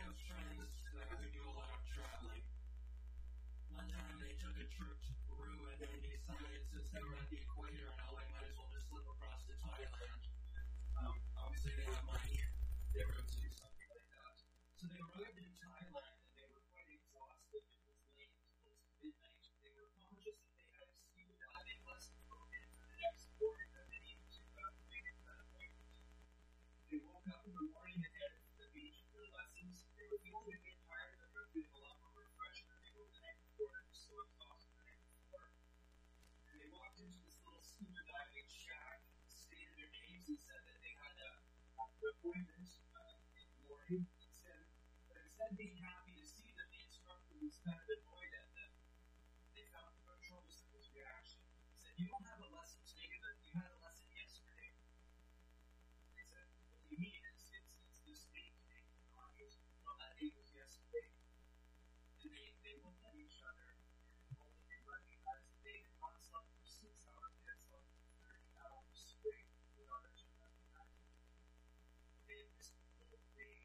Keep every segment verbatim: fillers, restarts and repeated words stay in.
have friends uh, who do a lot of traveling. One time they took a trip to Peru and then decided, since they were at the equator and all, they might as well just slip across to Thailand. Um, obviously they have money. They were able to do something like that. So they arrived in Thailand and they were quite exhausted. It was late, close to midnight. They were conscious that they had scuba diving lessons booked in for the next morning that they needed to uh, make it to that appointment. They woke up in the morning and headed to the beach for their lessons. They were feeling a bit tired, but they were feeling a lot more refreshed than they were the night before. They were so exhausted the night before. And they walked into this little scuba diving shack, stated their names, and said that they had a, an appointment uh, in the morning. Instead, but instead of being happy to see them, the instructor was kind of annoyed at them. They found a troublesome with his reaction. He said, "You don't have a lesson today, but you had a lesson yesterday." They said, "What do you mean? It's, it's, it's this date today." "No, that date was yesterday." And they, they looked at each other and only they recognized that they had not slept for six hours, they had slept for thirty hours straight without actually recognizing it. They had missed the whole day.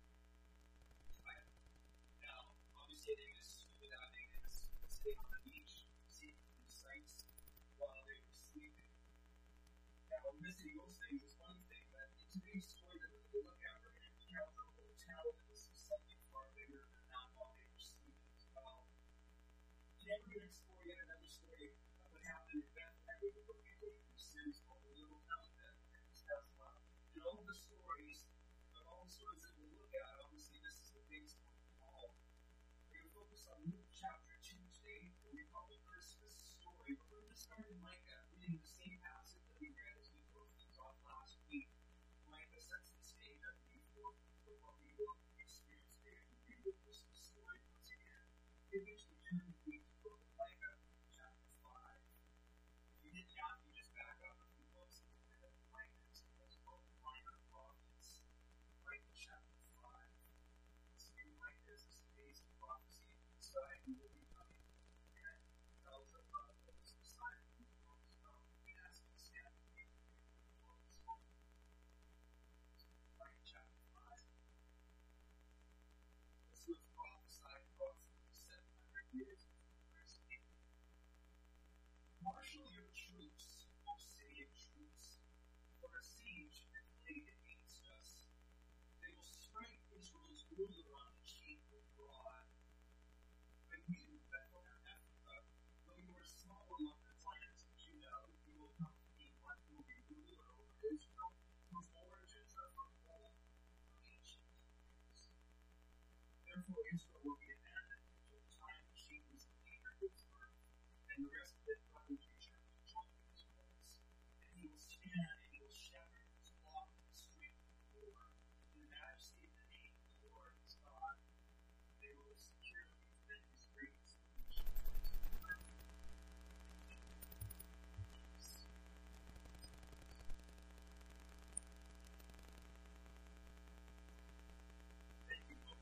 Now, obviously, they was scuba diving and staying on the beach, seeing new sights while they were sleeping. Now, missing those things is one thing, but in today's story that we're going to look at, we're going to encounter a hotel that was something far bigger than that while they were sleeping as well. Today, we're going to explore yet another story of what happened in Bethlehem. We're looking at a series called The Little Town of Bethlehem. And all the stories, but all the stories that we'll look at, obviously, this is the biggest one of all. We're going to focus on Luke chapter two today, what we call the Christmas story. But we're going to start in Micah, reading the same passage that we read as we closed things off last week. Micah sets the stage, I believe, for, for what we will experience today and read the Christmas story once again. If you actually turn with me to the book of Micah, chapter five. If you didn't have, you just back up a few books and look at Micah. It's called the Minor Prophets. Micah chapter five. So Micah is this amazing prophecy of the Messiah who will be coming and tells us about this Messiah who will come and ask us to stand and be before this moment. Micah chapter five. This was prophesied approximately seven hundred years before Christ came. Marshal your troops, O city of troops, for a siege is laid against us. They will strike Israel's ruler on the cheek with rod. But you, Bethlehem Ephrathah, though you are small among the clans of Judah, you will come to be one who will be ruler over Israel, whose origins are from old, from ancient times. Therefore Israel will be abandoned until the time that she was the leader gives birth, and the rest of it brothers return to join his voice. And he will stand and he will shepherd his flock in the strength of the Lord, in the majesty of the name of the Lord his God. They will securely defend his greatness of the nations of the earth. Thank you, Lord.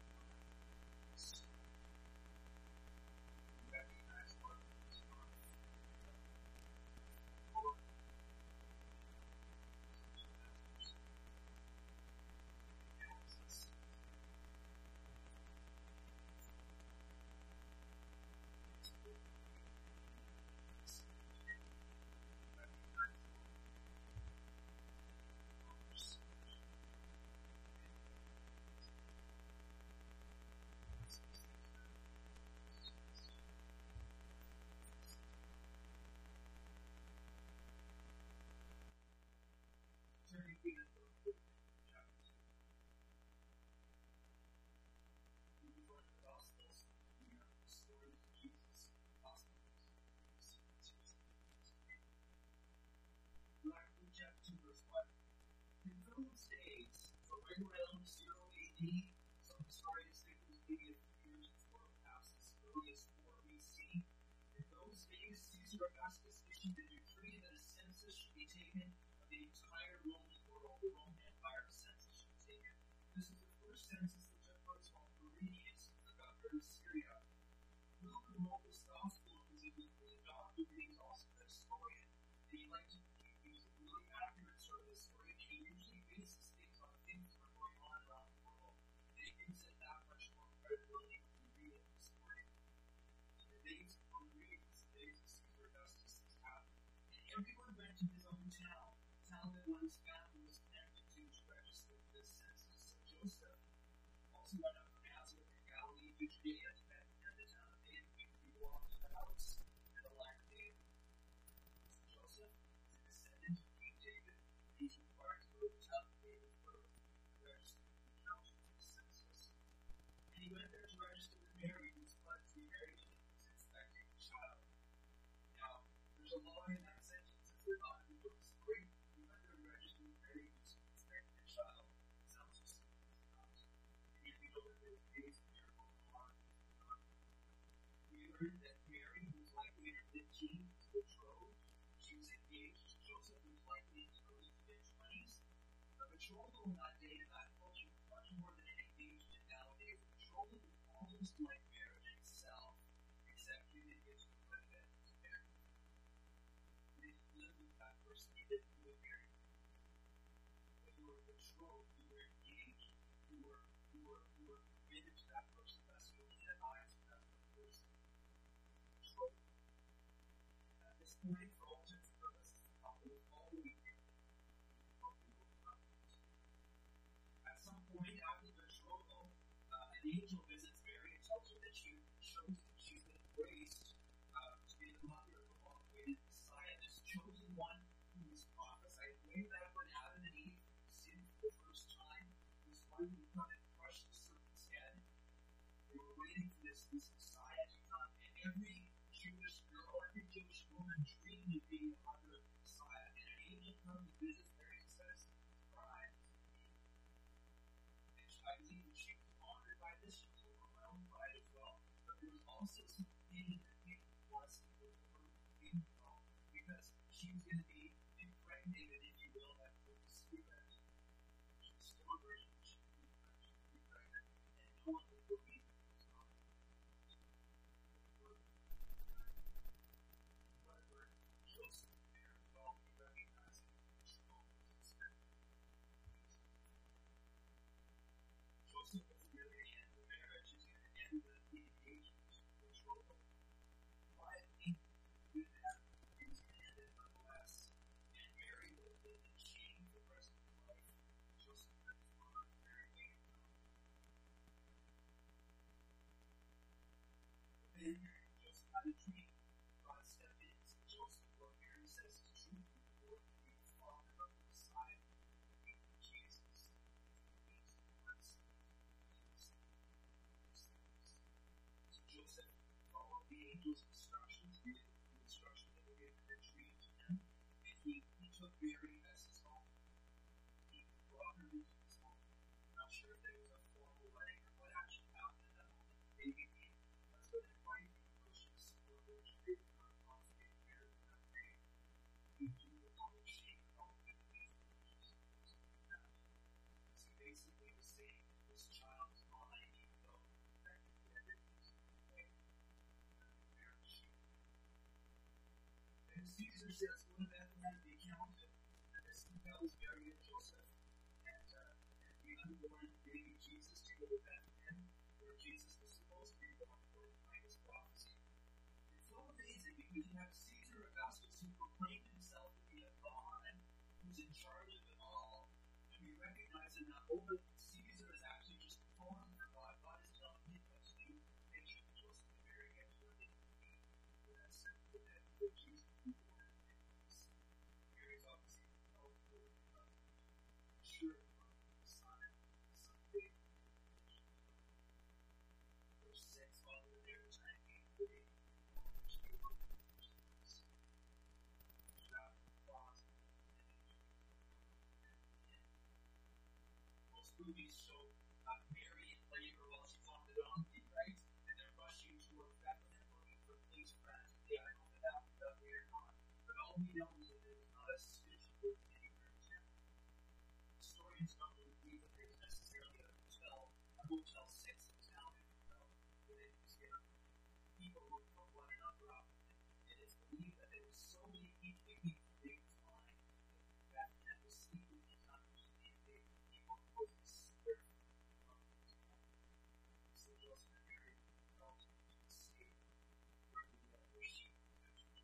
Recognize, Lord, this month. Lord, helps us. Turning to the book of chapter two. We will learn the Gospels. We have the story of Jesus, the Gospel of Jesus. Luke chapter two, verse one. In those days, so right around zero A D, some historians think it was maybe a few years before perhaps as early as four B C. In those days, Caesar Augustus issued a decree that a census should be taken of the entire Roman world. The Roman Empire census should be taken. This is the first census that took place while Quirinius, the governor of Syria. Luke, who wrote this gospel, was a good doctor, but he was also a historian. And he liked to, he was a really accurate sort of historian. He usually bases things on things that are going on around the world. And he thinks that that went up from Nazareth in Galilee to Judea to Bethlehem, the town of David, because he belonged to the house and the line of David. Joseph is a descendant of King David, and he's required to go to the town of David's birth to register with the council of the census. And he went there to register with Mary, who was pledged to be married to him, who was expecting a child. Now, there's a law in that sentence. If we're not in the story, we went there to register with Mary, who was expecting a child. It sounds just simple as not. And yet we know that there were days of miracle in the heart. We learned that Mary, who was likely in her mid-teens, was betrothed. She was engaged to Joseph, who was likely in his early to mid-twenties. A betrothal in that day in that culture was much more than an engagement nowadays. A betrothal was almost like marriage itself, except you didn't get to live it to marry. You didn't live with that person, you didn't live married. But you were betrothed, you were engaged, you were you were you were committed to that person. That's the only had eyes for that person. Betrothed. At this point, for all intents and purposes, the couple was all the way there. At some point after the betrothal, uh, an angel visits Mary and tells her that she was chosen, she's been graced uh, to be the mother of the long-awaited Messiah, this chosen one who was prophesied way back when Adam and Eve sinned for the first time, this one who would come and crush the serpent's head. They were waiting for this, this Messiah to come, and every Jewish girl, every Jewish woman dreamed of being the mother of the Messiah. And an angel comes and visits Mary and says, "Bride." I believe that she was honored by this. She was overwhelmed by it as well. But there was also some pain and pain blessing with her being involved because she was going to be impregnated, if you will, by the Holy Spirit. She was still a virgin. She was going to be pregnant. And no one would believe it was not. However, Joseph and Mary felt he recognized it as strong as expected. Joseph was going to end the marriage, he's going to end the, the engagement, the betrothal. Quietly, good habit, he was going to end it nonetheless. And Mary would have lived in shame for the rest of her life. Joseph had his mother, Mary waiting for him. But then Joseph had a dream. God stepped in and said, "Joseph, what Mary says is true. You will be the father of the Messiah, Jesus." So Joseph followed the angel's instructions, the instructions that were given in the dream to him, and he, he took Mary as his own. He brought her into his home. I'm not sure if there was a formal wedding or what actually happened at that moment. Maybe the husband and wife, even though she was still a virgin, they did not consummate marriage that day. He knew the public shame and all the good things that Jesus was doing that. So basically was saying, this child is mine, even though technically I didn't use it away. And Caesar says, "Go to Bethlehem and be counted." And this compels Mary and Joseph and, uh, and the unborn baby Jesus to go to Bethlehem, where Jesus was supposed to be born according to Micah's prophecy. It's so amazing because you have Caesar Augustus who proclaimed himself to be a god who's in charge of it all. And we recognize in that moment Caesar is actually just a pawn for God. God is telling him what to do. Make sure that Joseph and Mary get to where they need to be. For that simple that Jesus be born in peace. Mary's obviously compelled to go with God. Sure, the Messiah, someday. Verse six, while they were there, the time came for the baby. She gave birth to the first ones. Travel across most movies show uh, Mary in labor while she's on the donkey, right? And they're rushing towards Bethlehem looking for a place for her to be. I don't know if that happened that way or not. But all we know is that there was not a stitch of wood anywhere in town. Historians don't really believe that there was necessarily a hotel, a Motel six in town, if you know, where they could get people who would hook one another up. And it's believed that there were so many people waiting for David's line that Bethlehem was sleeping in time to see David. People who was the spirit of the town. So Joseph and Mary felt to be safe where the other sheep were.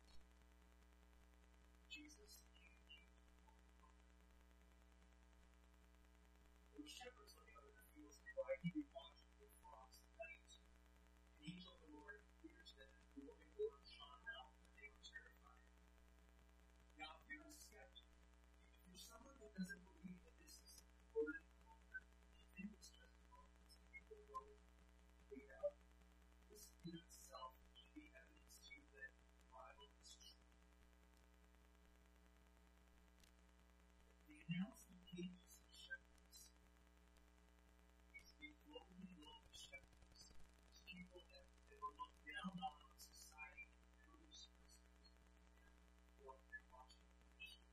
Jesus came to the There were shepherds looking out in the fields near riding and watching the flocks at night. An angel of the Lord appeared to them, and the living water shone out, and they were terrified. Now, if you're a skeptic, if you're someone that doesn't believe that this is the word of God, you think it's just a book that some people wrote made up, this in itself should be evidence to you that the Bible is true. The announcement pages of shepherds, these lowly, lowly shepherds, these people that, that were looked down on in society, groups, and what they're watching the sheep.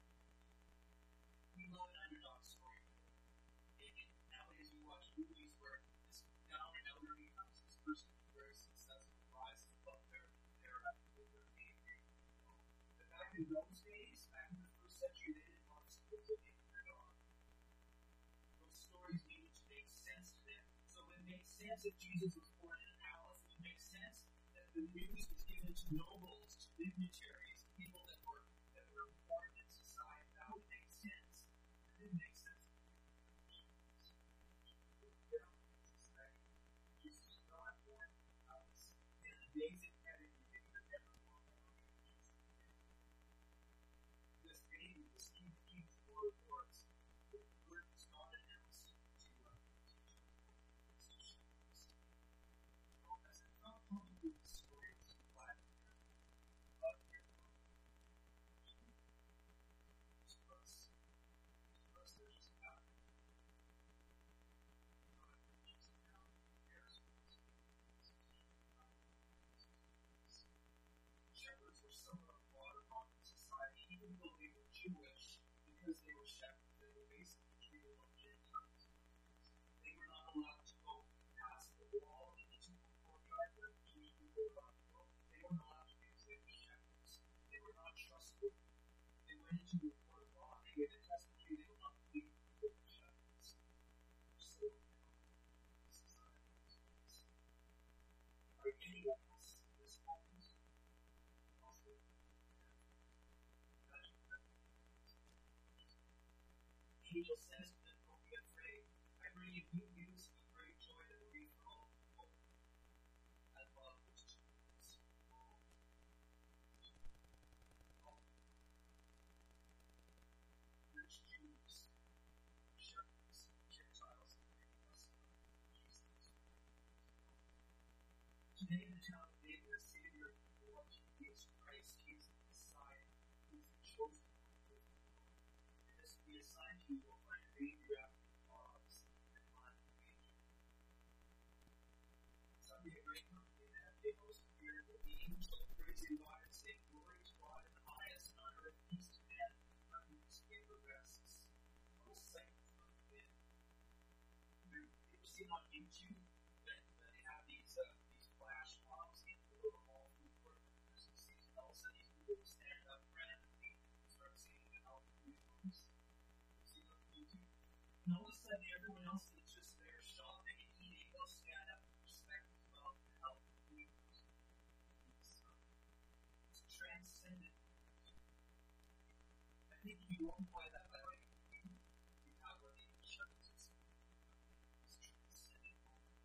We love an underdog story. And nowadays we watch movies where this down and out becomes this person who's very successful, rises above their their their behavior. But back in those days, back in the first century, they didn't want to live with their dog. Those stories needed to make sense to them. So it makes sense if Jesus was born in a palace. It makes sense that the news was given to nobles, to dignitaries, people that were that were important in society. That would make sense. It didn't make sense. Jesus was not born in a palace. And the days in heaven, you think you're never born in a palace. This baby, this king of kings, Lord of lords, the word was not announced to uh, to shepherds. Well, as I thought probably the story was black of their own. To us, to us, they're just about shepherds were somewhat watermarked in society, even though they were Jewish, because they were shepherds, they were basically treated like Gentiles. They were not allowed to go past the wall in the temple courtyard where the Jewish people were allowed to go. They weren't allowed to because they were shepherds. They were not trustworthy. They went into the court of law and they gave a testimony they would not believe the word of shepherds. So, society. Are any of us in this moment also the angel says to them, don't be afraid. I bring you good news of great joy that will be for all people. I love those two words. Rich Jews, shepherds, Gentiles, and many of us Jesus. Today in the town of David, the Savior of the world, He is Christ, He is the Messiah, He is the chosen one. And this will be a sign to you, will find a baby wrapped in cloths and lying in a manger. Sunday, a great company that day most appeared with the angel praising God and saying, glory to God in the highest, and on earth peace to men, on whom His favor rests. What a sight from within. Have you ever seen on YouTube that they have these uh, these flash mobs in the little mall food court? There's a season, all of a sudden these people will stand up randomly and start singing about food movies. You see on YouTube? And all of a sudden everyone else is just there shopping and eating. They'll stand up and respect as well and help the food movies. It's, uh, it's transcendent. I think you won't find that by like you have what the shepherds is. It's transcendent.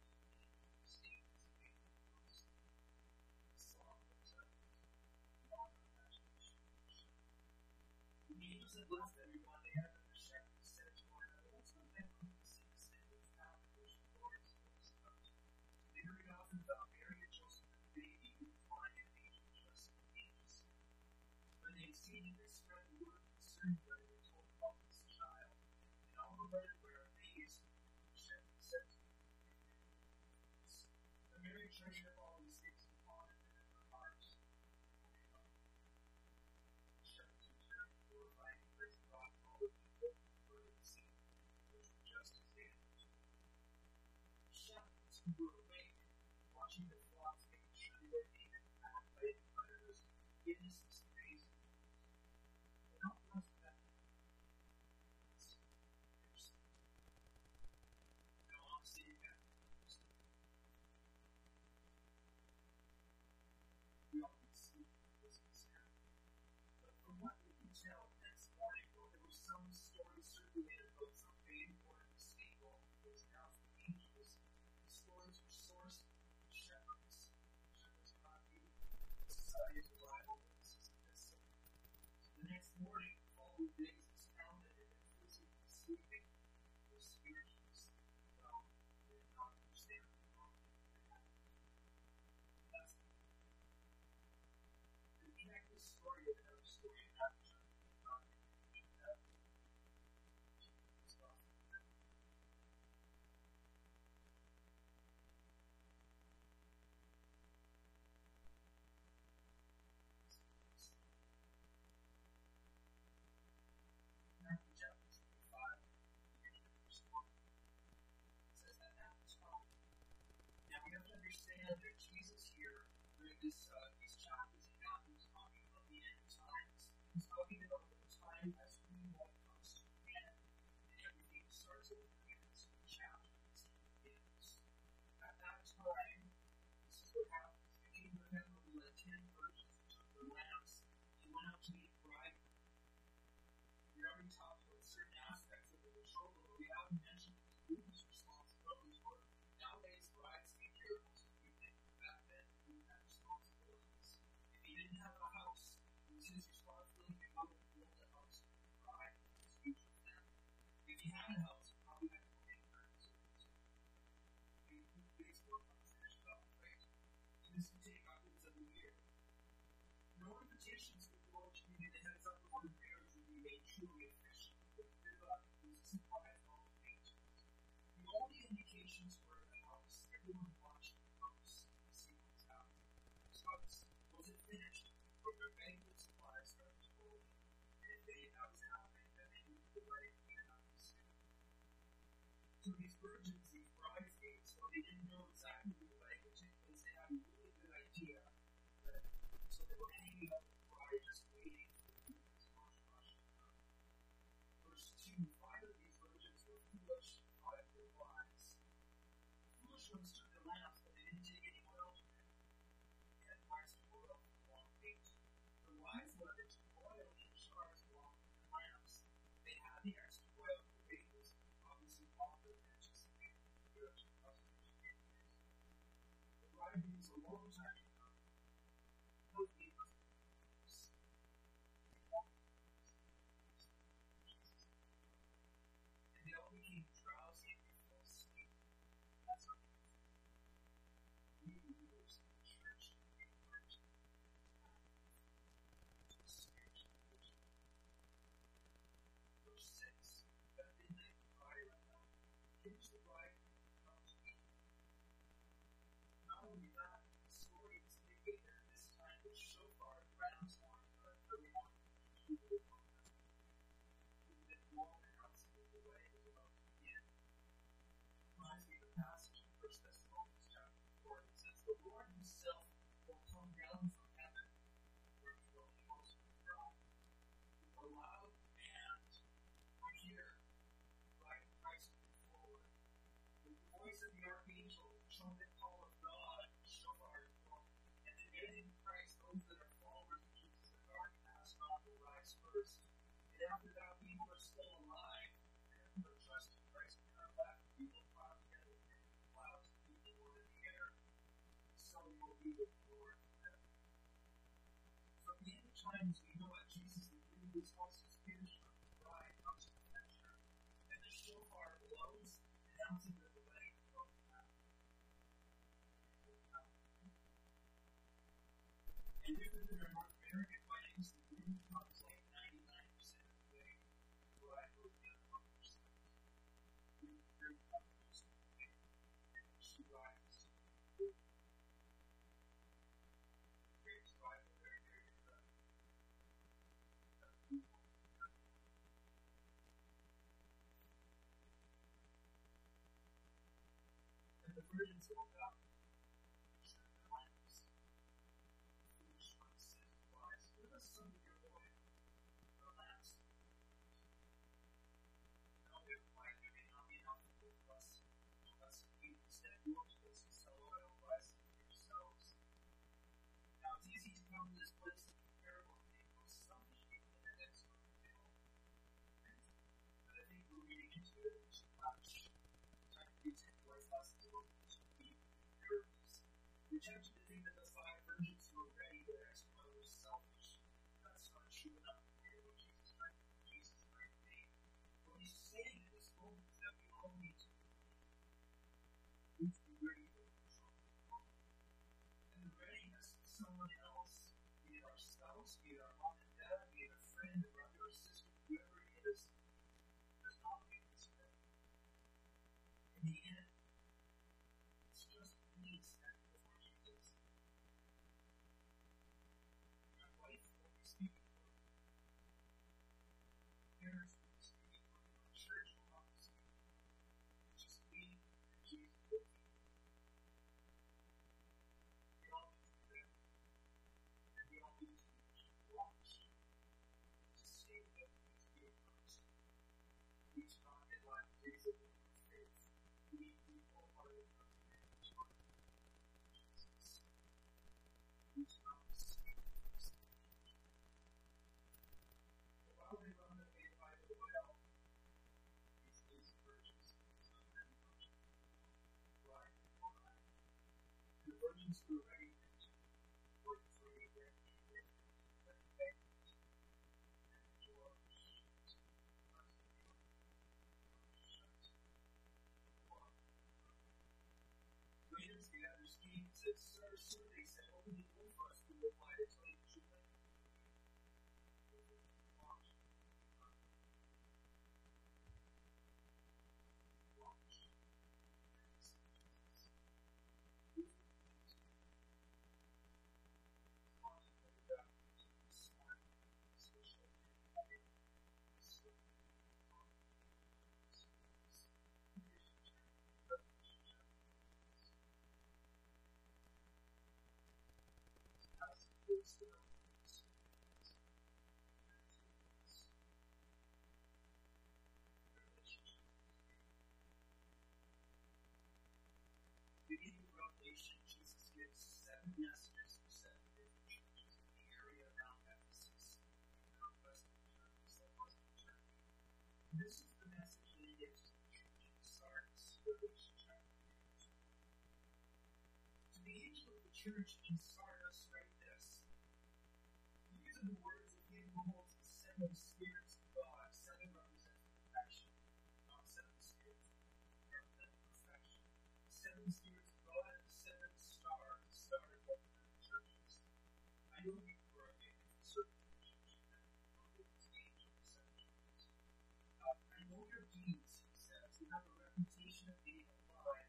The angels had blessed everyone. They had the shepherds said to one another, let's go down and see the city of town in which the Lord is about. They hurried off and found Mary and Joseph and the baby who was lying in a manger just as the angel said. When they had seen him, they spread the word concerning where they were told about this child. And all the women were amazed at what the shepherds said to them. But Mary treasured all these things and pondered them in her heart. The shepherds returned, glorifying and praising God, and all the people were in the city, which were just as they had told. The shepherds who were awake, watching their flocks, making sure they were being attacked by any predators, witnessed this amazing news. And not just that, now I'm sitting back. We often see this happen. But from what we can tell, next morning, well, there was some story circulated about some baby born in the stable. It was announced the angel understand that Jesus here, during this, uh, these chapters in Matthew, is talking about the end times. He's talking about the time as we know it comes to an end, and everything starts over again. So the chapter begins. At that time, this is what happens. The king of heaven will let ten virgins who took their lamps and went out to meet the bridegroom. We already talked about certain aspects of the betrothal, but we haven't mentioned whose responsibilities were. Nowadays, brides take care of most everything. Back then, who had responsibilities? If he didn't have a house, it was his responsibility to go and build a house for the bride and his future family. If he had a house, he probably had to pay for it. He basically finished up, right? So this could take upwards of a year. No invitations would go to be the heads up of the marriage would be made truly official. It was a surprise all the way to it. The only indications were the house. Everyone watched the house to see what was happening. So was it finished? Were their banquet supplies started to roll in? And if they, that was happening, then they knew the wedding would happen soon. So these virgins, these bridesmaids, though they didn't know exactly when the wedding would take place, they had a really good idea. That, so they were hanging out with the bride, just waiting for the people's rush to come. Verse two, five of these virgins were foolish, five were wise. The foolish ones took the lamps, but they didn't take any oil with them. They had waxed oil for the long wait. The wise ones took oil in jars along with the lamps. They had the extra oil for the babies, obviously offered and anticipated the spiritual customers to take place. The bridegroom was a long time to come. No need for Jesus. And they all became drowsy and they fell asleep. That's what we leaders in the church need to learn to spiritual vision. Verse six, at midnight the cry went out, here's the bridegroom, come to me. Not only that, the story is indicated at this time with shofar, the ram's horn, but everyone who would want to who've been long announcing that the wedding was about to begin. Reminds me of the passage in First Thessalonians chapter four. It says, the Lord himself will come down from heaven, where he will be most of the throne, with a loud command. I hear the bride of Christ come forward. With the voice of the archangel, the trumpet call of God, the shofar is blown, and the dead in Christ, those that are followers of Jesus that are already passed on, will rise first. And after that, we who are still alive and who are trusting Christ and are left, we will fly together with him in the clouds to meet the Lord in the air. So we will be with the Lord forever. From the end of times, we know that Jesus is leading his house to spiritual bride comes to the center, and the shofar blows, announcing that the wedding is about to happen. And different than our North American weddings, the groom comes like ninety-nine percent of the way. The bride goes the other one percent. The groom comes just a bit, and she rides. Graves bride are very, very different. And the virgins woke up and shook their lamps. The foolish ones said to the wise, give us some of your oil, our lamps. No, they replied, there may not be enough for both of us. Unless you instead go to those who sell oil and buy some for yourselves. Now it's easy to come to this place and be parable and think most selfish people in the next room feel. But I think we're reading into it too much. Time to take life lessons a little bit too deep in parables. We're tempted to think that the five virgins who were ready to explore were selfish. That's not true enough to hear what Jesus might Jesus might mean. What he's saying in this moment is that we all need to we need to be ready for the control. And the readiness of someone else, the virgins who are ready to work for you, ready to work for you. Greetings, the other Steve said, Sir, sir, they said, open the door for us. We will apply to tell you what you like. Beginning of Revelation, Jesus gives seven messages to seven different churches in the area around Ephesus, in northwestern Turkey, southwestern Turkey. And this is the message that he gives to the church in Sardis, Revelation chapter two. To the angel of the church in Sardis, write this: these are the words of him who holds the seven spirits of God. Seven represents perfection, not seven spirits represent perfection. Seven spirits of God and seven stars. The stars represent the churches. I know you are a certain church, and the angel of seven churches. Uh, I know your deeds, he says. You have a reputation of being alive.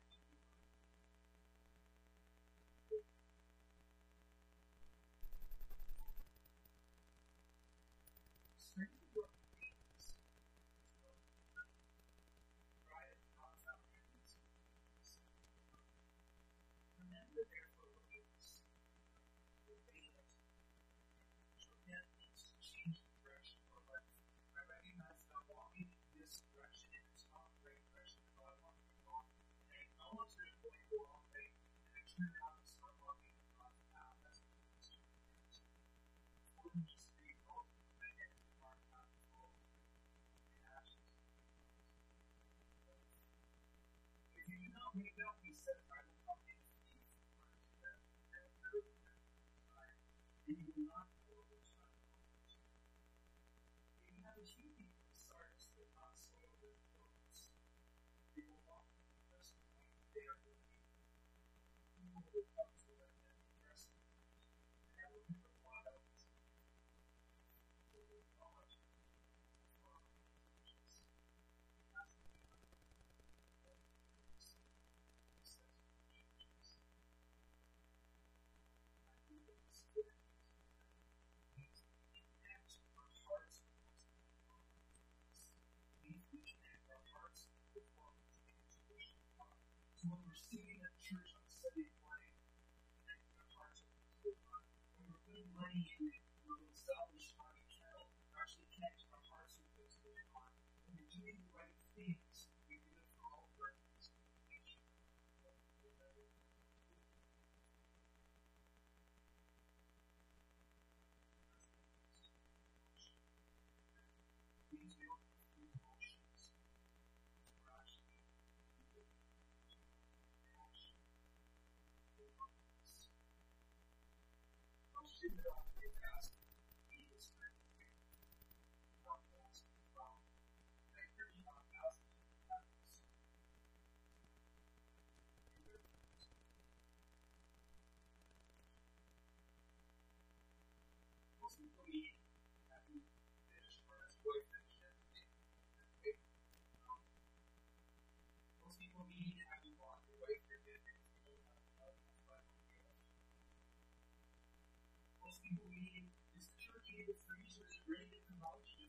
Strength of your deeds. Right, not found your deeds. Remember, therefore, what you see. Obey it. To repent means to change the direction of our life. I recognize that I'm walking in this direction, and it's not the right direction that God wants me to walk. And I acknowledge that I'm going the wrong way, and I turn around and start walking on God's path. That's what it means to repent. More than just being called to my head and heart, not to follow my actions. If you do not wake up, he says, I will come in to you. And you will not know which time it is. If you have a few people in Sardis that are not soiled with clothes, they will walk in the rest of the night. They are working. People will come to let them be dressed in it. And I will never blot out this people. They will acknowledge me from the churches. That's the truth. That is, he says to the churches. I do what the Spirit means to connect our hearts with what's going on. We connect our hearts with what we're doing to worship God. So when we're singing at church on Sunday morning, connecting our hearts with what's going on. When we're putting money in it, when we're establishing our account, we're actually connecting our hearts with what's going on. When we're doing the right things, we do it for all purposes of the nation. These don't include emotions. We're actually living passion. I'll ship it off your past. Be this kind of thing. Not past as well. I heard you not past as happens. Most people need having finished or as boyfriend shit. Most people need to have you walk away from it if you don't have enough money. Most people need is the turkey in the freezer is ready to come out.